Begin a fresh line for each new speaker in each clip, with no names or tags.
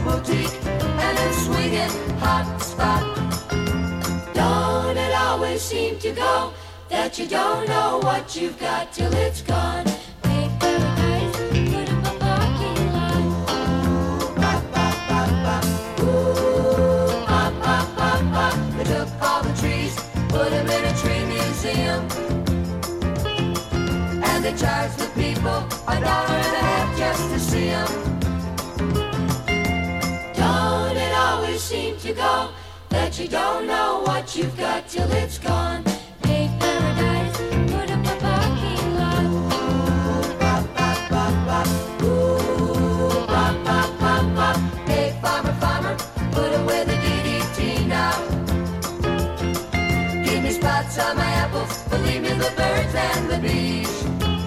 boutique and a swinging hot spot. Don't it always seem to go that you don't know what you've got till it's gone? Make paradise, put up a parking lot. Ooh, pop, pop, pop, pop. Ooh, pop, pop, pop, pop. They took all the trees, put them in a tree museum. And they charged the people $1.50 just to see them. Don't it always seem to go that you don't know what you've got till it's gone? Make paradise, put up a parking lot. Ooh, pop, pop, pop, pop. Ooh, pop, pop, pop, pop. Hey, farmer, farmer, put away the DDT now. Give me spots on my apples, believe me, the birds and the bees.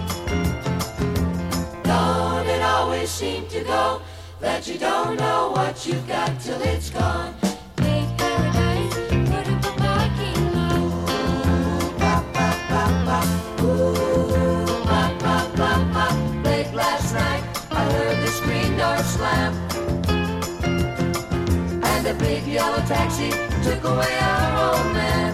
Don't it always seem to go that you don't know what you've got till it's gone? Make paradise, put up a parking lot. Ooh, pop, pop, pop, pop. Ooh, pop, pop, pop, pop. Late last night, I heard the screen door slam. And the big yellow taxi took away our old man.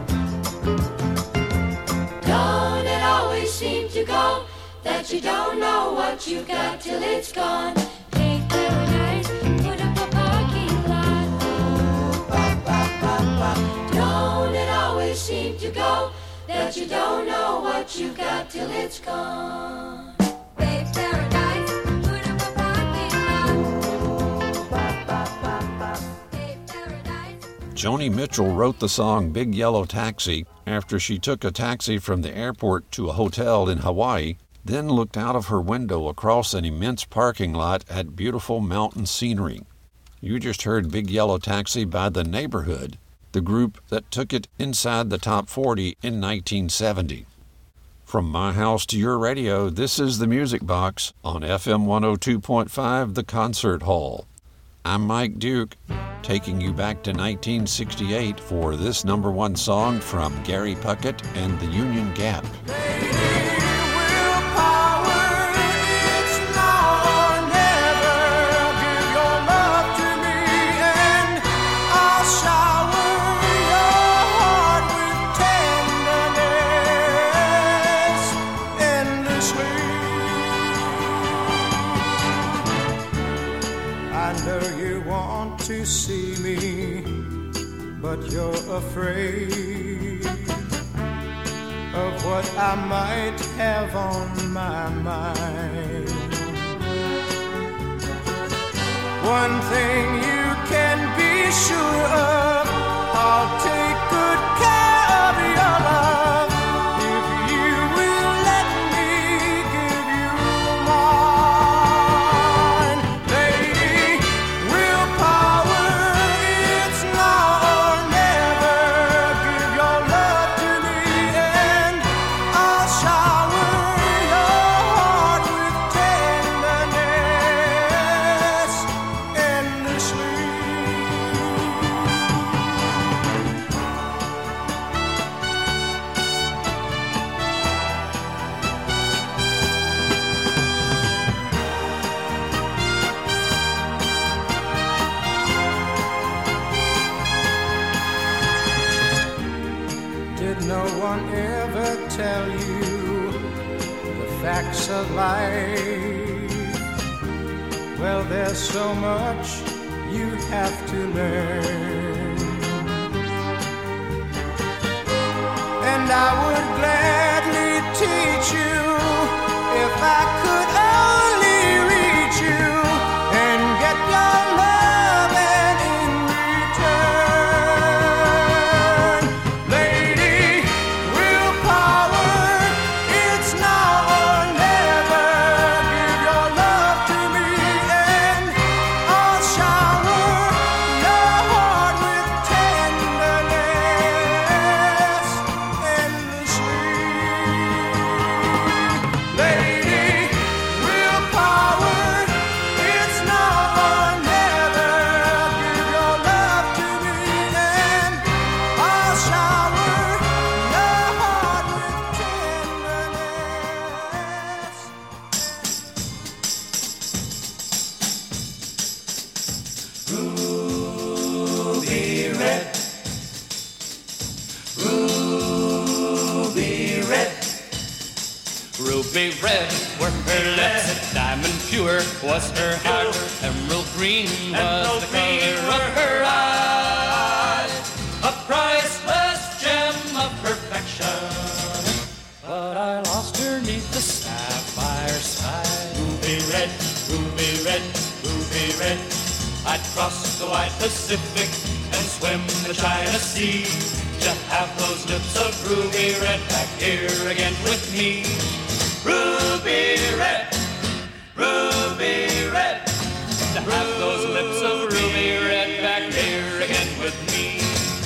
Don't it always seem to go that you don't know what you've got till it's gone? Make paradise, put up a parking lot. Ooh, pop, pop, pop, pop. Don't it always seem to go that you don't know what you've got till it's gone? Make paradise, put up a parking lot. Ooh, pop, pop, pop, pop. Make paradise.
Joni Mitchell wrote the song Big Yellow Taxi after she took a taxi from the airport to a hotel in Hawaii, then looked out of her window across an immense parking lot at beautiful mountain scenery. You just heard Big Yellow Taxi by The Neighborhood, the group that took it inside the top 40 in 1970. From my house to your radio, this is The Music Box on FM 102.5, The Concert Hall. I'm Mike Duke, taking you back to 1968 for this #1 song from Gary Puckett and the Union Gap.
To see me, but you're afraid of what I might have on my mind. One thing you can be sure of, I'll take good care of your love if you will let me give you mine. Lady, willpower, it's now or never. Give your love to me and I'll shower your heart with tenderness endlessly. Did no one ever tell you the facts of life? Well, there's so much you have to learn, and I would gladly teach you if I could only reach you and get your love and in return. Lady, willpower, it's now or never. Give your love to me and I'll shower your heart with tenderness endlessly. Lady,
red were her lips, diamond pure was her heart, emerald green was the color of her eyes, a priceless gem of perfection. But I lost her neath the sapphire sky. Ruby red, ruby red, ruby red. I'd cross the wide Pacific and swim the China Sea to have those lips of ruby red back here again with me. Ruby red, ruby red, to have those lips of ruby red back here again with me.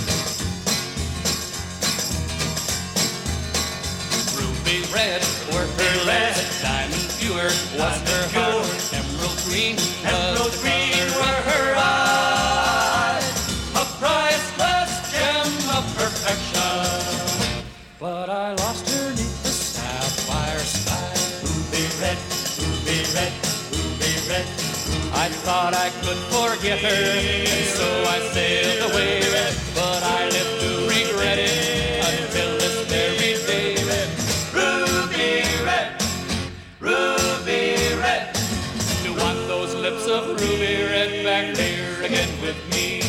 Ruby red were her lips, diamond pure was her heart, emerald green were her eyes, a priceless gem of perfection. But I lost her neath the sapphire sky. Ruby red, ruby red, ruby red. I thought I could forget her, and so I sailed away. But I live to regret it until this very day. Ruby red, ruby red, to want those lips of ruby red back there again with me.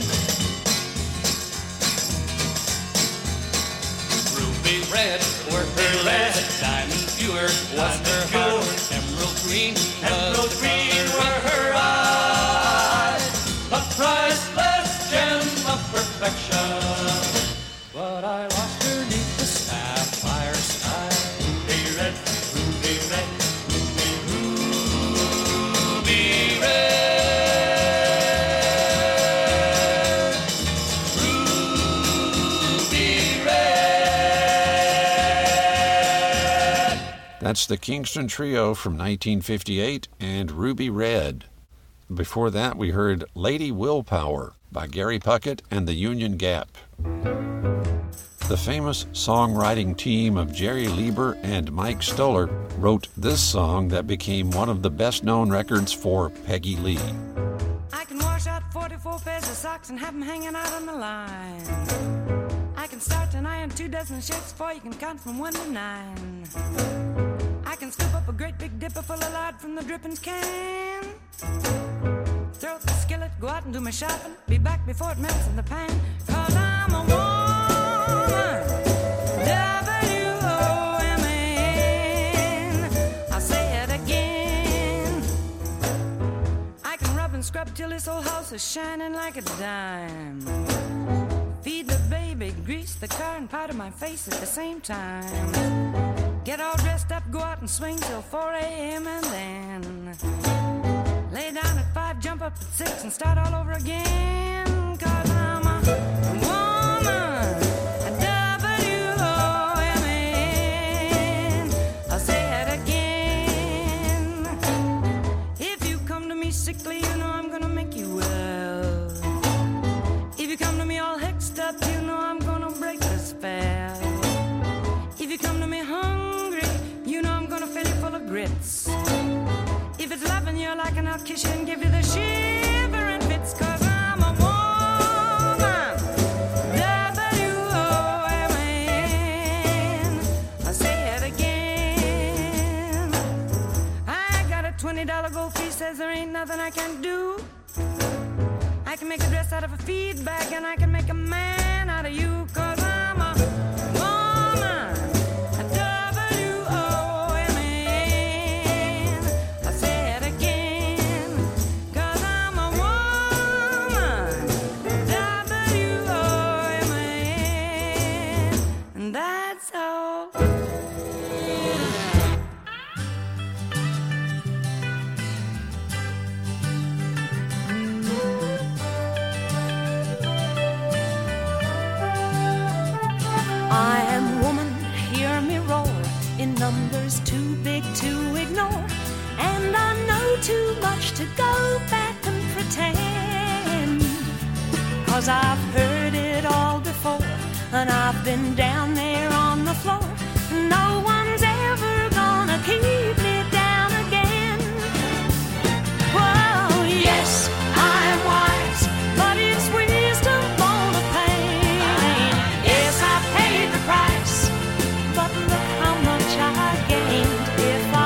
Ruby red were her lips, diamond pure was her heart, emerald green were her eyes, a priceless gem of perfection. But I lost her neath the sapphire sky. Ruby red, ruby red, ruby red, ruby red.
That's the Kingston Trio from 1958 and Ruby Red. Before that, we heard Lady Willpower by Gary Puckett and the Union Gap. The famous songwriting team of Jerry Lieber and Mike Stoller wrote this song that became one of the best-known records for Peggy Lee.
I can wash out 44 pairs of socks and have them hanging out on the line. I can start and iron 24 shirts before you can count from 1 to 9. I can scoop up a great big dipper full of lard from the drippings can. Throw out the skillet, go out and do my shopping, be back before it melts in the pan. 'Cause I'm a woman, W-O-M-A-N. I'll say it again. I can rub and scrub till this old house is shining like a dime. Feed the baby, grease the car and powder my face at the same time. Get all dressed up, go out and swing till 4 a.m. and then lay down at 5, jump up at 6 and start all over again. 'Cause I'm a woman, a W-O-M-A-N. I'll say it again. If you come to me sickly, you know I'm gonna make you well. If you come to me all hexed up, you know I'm gonna break the spell. If you come to me hungry, you know I'm gonna fill you full of grits. If it's loving you like an I'll kiss you and give you the shivering fits. 'Cause I'm a woman, W-O-M-A-N. I'll say it again. I got a $20 gold fee, says there ain't nothing I can't do. I can make a dress out of a feed bag and I can make a man out of you. 'Cause I'm a woman, a W-O-M-A-N. I'll say it again. 'Cause I'm a woman, W-O-M-A-N. And that's all.
I am woman, hear me roar, in numbers too big to ignore. And I know too much to go back and pretend. 'Cause I've heard it all before, and I've been down there on the floor. No one's ever gonna keep me down again. Well, yes, I'm wise, but it's wisdom for the pain. Yes, I paid the price, but look how much I gained if I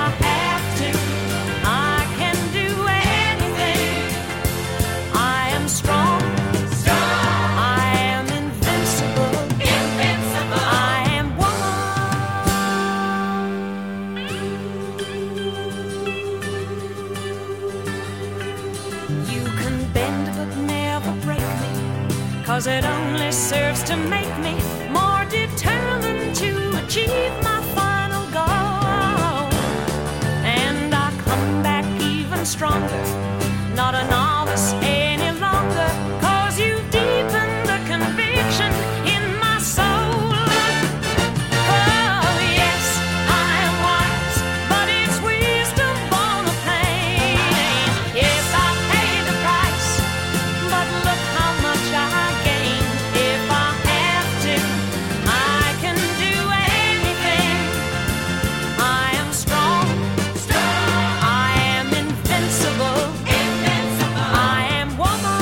'cause it only serves to make me more determined to achieve my final goal. And I come back even stronger, not a novice any longer, 'cause you've deepened the conviction in my soul. Oh yes, I am wise, but it's wisdom born of pain. Yes, I paid the price, but look how much I gained. If I have to, I can do anything. I am strong, I am invincible, I am woman.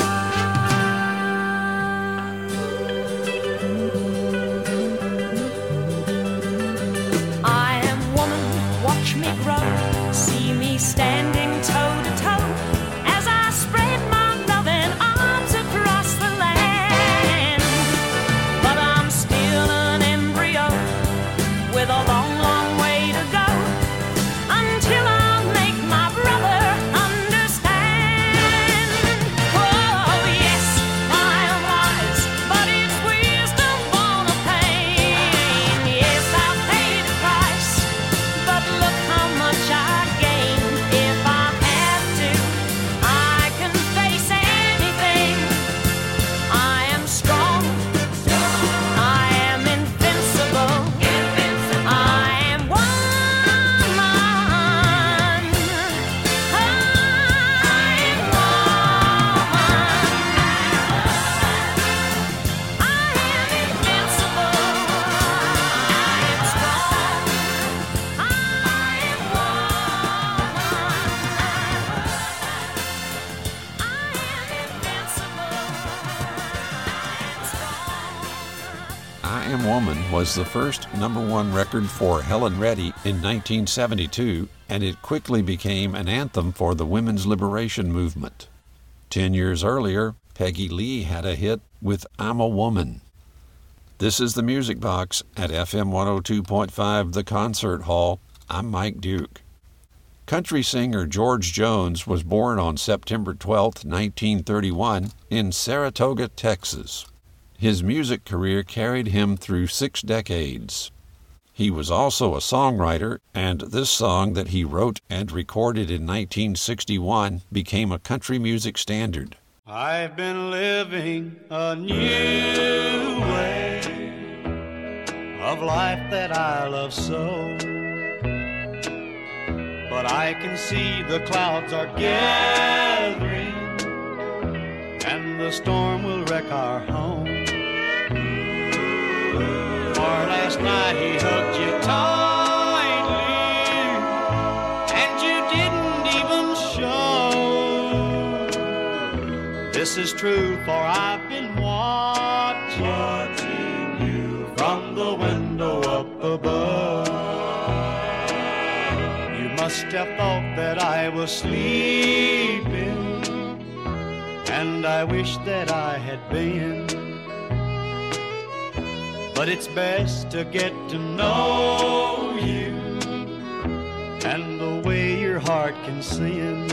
I am woman, watch me grow, see me standing toe to toe as I spread my loving arms across the land. But I'm still an embryo with a long, long way to go until I'll make my brother understand. Oh yes, I am wise, but it's wisdom born of pain. Yes, I've paid the price, but look how much I gained. If I have to, I can face anything. I am strong, I am invincible, I am woman. I am woman. I am invincible, I am strong, I am woman. I am invincible, I am strong.
I Am Woman was the first #1 record for Helen Reddy in 1972, and it quickly became an anthem for the women's liberation movement. 10 years earlier, Peggy Lee had a hit with I'm a Woman. This is the Music Box at FM 102.5 The Concert Hall. I'm Mike Duke. Country singer George Jones was born on September 12, 1931, in Saratoga, Texas. His music career carried him through 6 decades. He was also a songwriter, and this song that he wrote and recorded in 1961 became a country music standard.
I've been living a new way of life that I love so, but I can see the clouds are gathering and the storm will wreck our home. For last night he hugged you tightly and you didn't even show. This is true, for I've been watching you from the window up above. You must have thought that I was sleeping, and I wish that I had been. But it's best to get to know you and the way your heart can sin.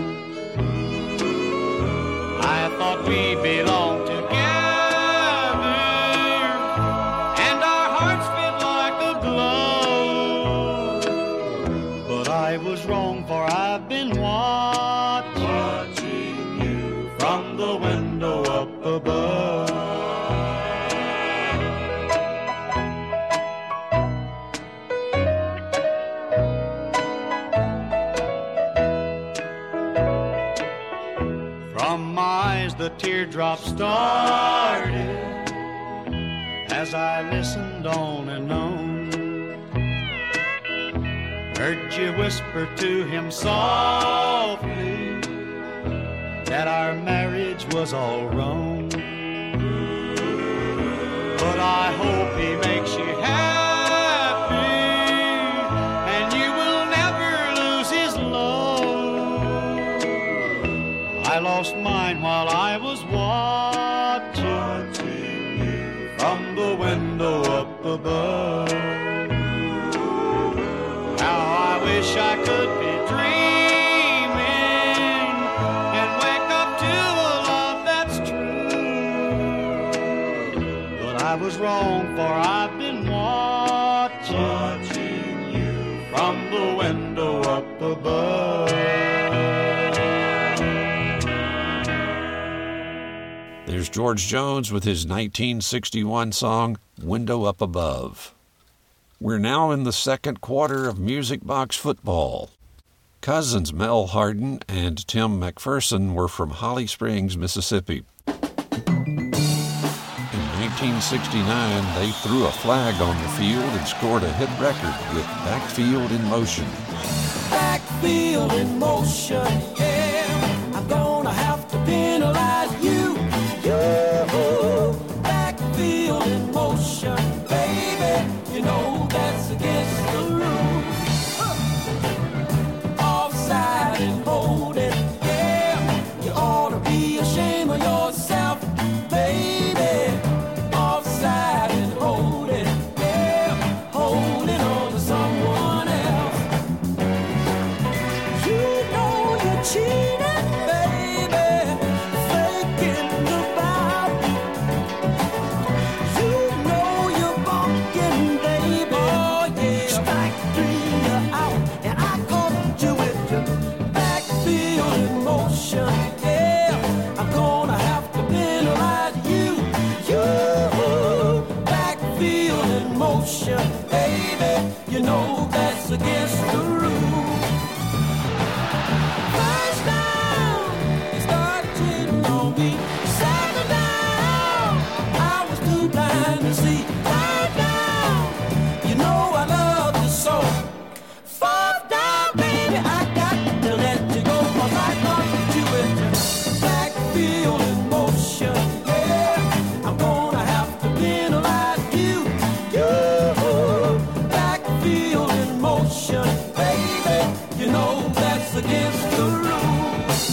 I thought we belonged together and our hearts fit like a glove. But I was wrong, for I've been watching you from the window up above. From my eyes the teardrops started as I listened on and on. Heard you whisper to him softly that our marriage was all wrong. But I hope he makes you happy and you will never lose his love. I lost mine while I was watching you from the window up above. How I wish I could be dreaming and wake up to a love that's true.
wrong, for I've been watching you from the window up above.
There's George Jones with his 1961 song, Window Up Above. We're now in the second quarter of Music Box football. Cousins Mel Hardin and Tim McPherson were from Holly Springs, Mississippi. In 1969, they threw a flag on the field and scored a hit record with Backfield in Motion.
Backfield in motion, yeah. I'm gonna have to penalize you. Backfield in motion, baby. You know that's against the rules. Offside and holding, yeah. You ought to be ashamed of yourself, baby. Offside and holding, yeah. Holding on to someone else. You know you're cheating, baby. Faking the bout. You know you're bunking, baby. Oh, yeah. Strike three, you're out. And I caught you with your backfield in motion. Yeah, I'm gonna have to penalize you. You backfield in motion, baby. You know that's against the rules. First down, you started cheating on me. Second down, I was too blind to see. Third down, you know I love you so. Fourth down, baby, I got to let you go. 'Cause I got you with your backfield in motion. Yeah, I'm gonna have to penalize you. You backfield in motion, baby. You know that's against the rules.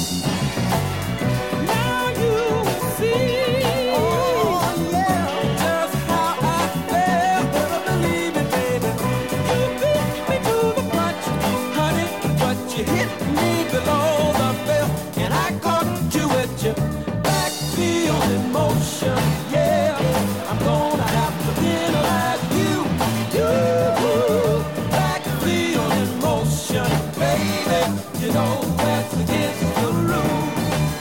Now you see, oh yeah, just how I felt. Better believe it, baby. You beat me to the punch, honey, but you hit me below the belt, and I caught you with your backfield in motion. Yeah, I'm gonna have to penalize you. You backfield in motion, baby. You know that's against the rules.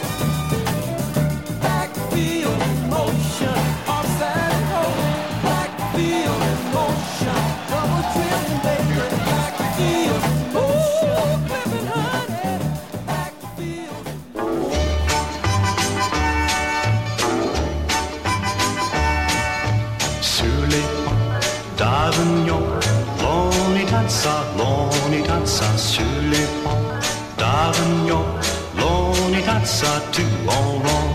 Backfield in motion, offside and holding. Backfield in motion, double trim, baby. Backfield in motion, flipping honey. Backfield in
Sur les pans d'Avignon, l'on y dansa sur les pans d'Avignon, l'on y dansa tout en rond.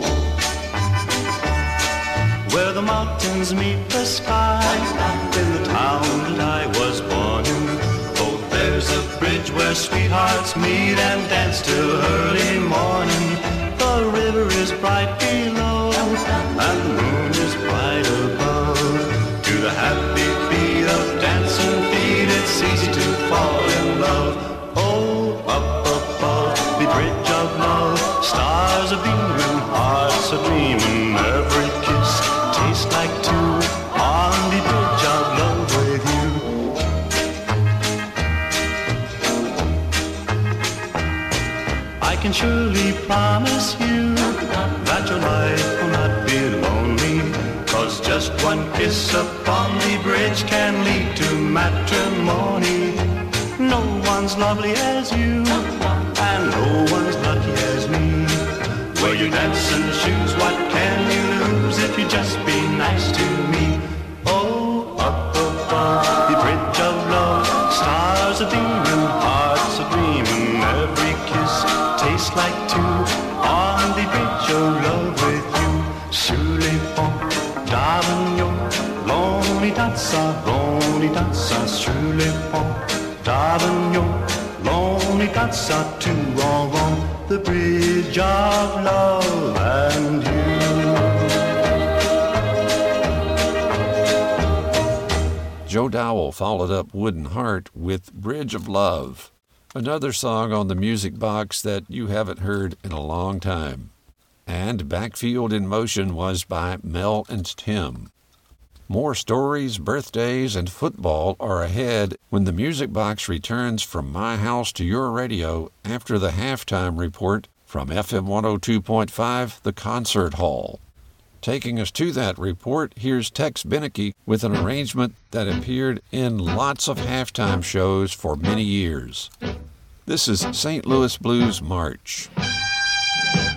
Where the mountains meet the sky, in the town that I was born in. Oh, there's a bridge where sweethearts meet and dance till early morning. The river is bright below, and the moon is bright above. To the happy beat of dancing feet, it's easy to fall in love. Oh, up above the bridge of love, stars are beaming, hearts are dreaming. Every kiss tastes like two on the bridge of love with you. I can surely promise you that your life will not be lonely, 'cause just one kiss upon the bridge can lead to matrimony. No one's lovely as you, and no one's lucky as me. Wear your dancing shoes, what can you lose if you just be nice to me? Oh, up above the bridge of love, stars are beaming, hearts are dreaming. Every kiss tastes like two on the bridge of love with you. Sur les ponts d'Avignon, l'on y dansa sur les ponts d'Avignon, l'on y dansa tout en rond. The bridge of love and you.
Joe Dowell followed up Wooden Heart with Bridge of Love, another song on the Music Box that you haven't heard in a long time. And Backfield in Motion was by Mel and Tim. More stories, birthdays, and football are ahead when the Music Box returns from my house to your radio after the halftime report from FM 102.5, the Concert Hall. Taking us to that report, here's Tex Beneke with an arrangement that appeared in lots of halftime shows for many years. This is St. Louis Blues March.